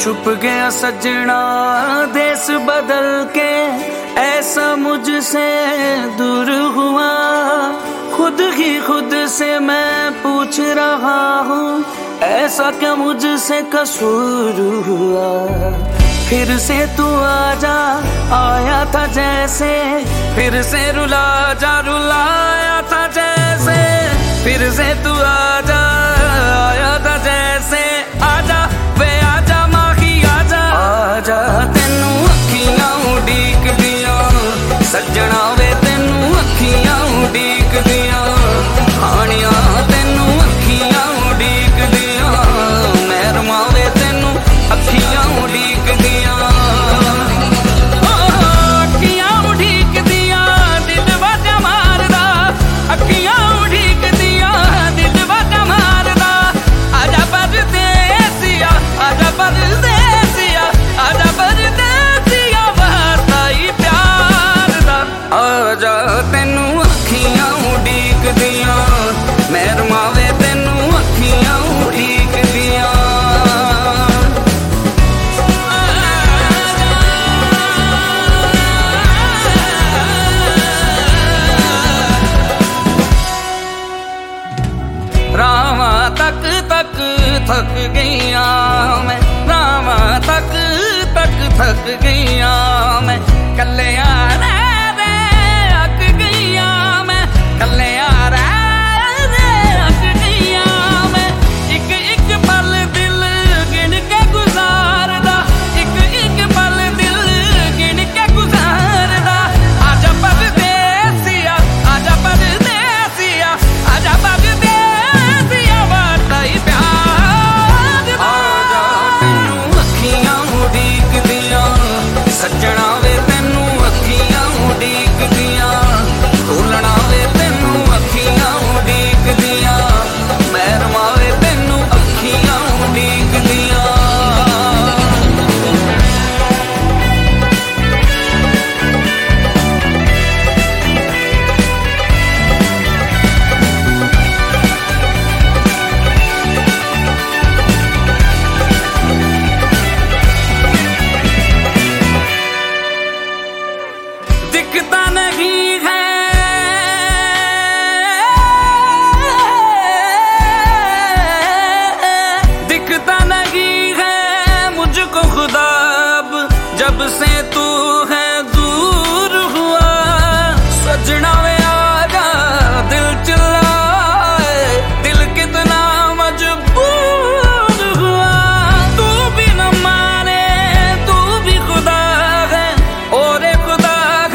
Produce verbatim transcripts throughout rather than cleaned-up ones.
छुप गया सजना देश बदल के, ऐसा मुझसे दूर हुआ। खुद ही खुद से मैं पूछ रहा हूँ, ऐसा क्या मुझसे कसूर हुआ। फिर से तू आजा, आया था जैसे, फिर से रुला जा, रुलाया था जैसे। फिर से तू आजा, आया था जैसे। आजा वे आजा माही आजा, आजा तेनू अखियां उड़ीक दियां, सज्जना वे तेनू अखियां उड़ीक दियां। हानिया तेनू अखियां उड़ीक दियां, मेहरमा वे तेनू अखियां उड़ीक दियां। अखियां उड़ीक दियां, दिल वाजा मारदा, अखियां उड़ीक दियां, दिल वाजा मारदा। आजा परदेसिया, आजा परदेसिया, आजा परदेसिया, वास्ता ही प्यार दा। आजा तेनू अखियां उड़ीक दियां, मेहरमा वे तेनू अखियां उड़ीक दियां। रावा तक तक थक गईया मैं, रावा तक तक थक गईया मैं। कल्ले यार रे अक गईया मैं, कल्ले यार रे अक गईया मैं। एक एक पल दिल गिन के गुजारदा, एक एक पल दिल गिन के गुजारदा। आजा परदेसिया, आजा परदेसिया, आजा परदेसिया, वास्ता ही प्यार दा। आजा तेनू अखियां उड़ीक दियां, सज्जना वे तेनू अखियां उड़ीक दियां। भूलना वे तेनू अखियां उड़ीक दियां, मेहरमा वे तेनू अखियां उड़ीक दियां। दिखता नहीं है, दिखता नहीं है मुझको खुदा अब, जब से तू है दूर हुआ। सजना वे आजा, दिल चिल्लाए, दिल कितना मजबूर हुआ। तू भी न माने, तू भी खुदा है, और खुदा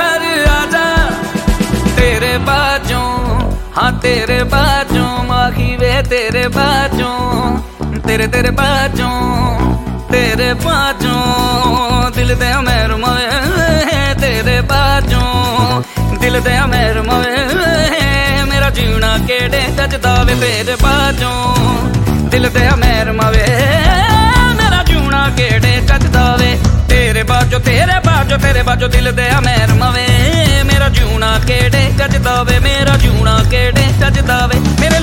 तेरे बाजों, हाँ तेरे बाजों माही वे तेरे बाजों, तेरे तेरे बाजों, तेरे बाजों। दिल दे मेहरमा तेरे बाजों, दिल दे मेहरमा मेरा जीना केड़े जजदा वे तेरे बाजों। दिल दे मेहरमा मेरा जीना केड़े जजदा वे तेरे बाजो, तेरे बाजो, तेरे बाजो। दिल दे मेहरमा मेरा जीना केड़े जजदा वे, मेरा जीना केड़े जजदा वे। मेरे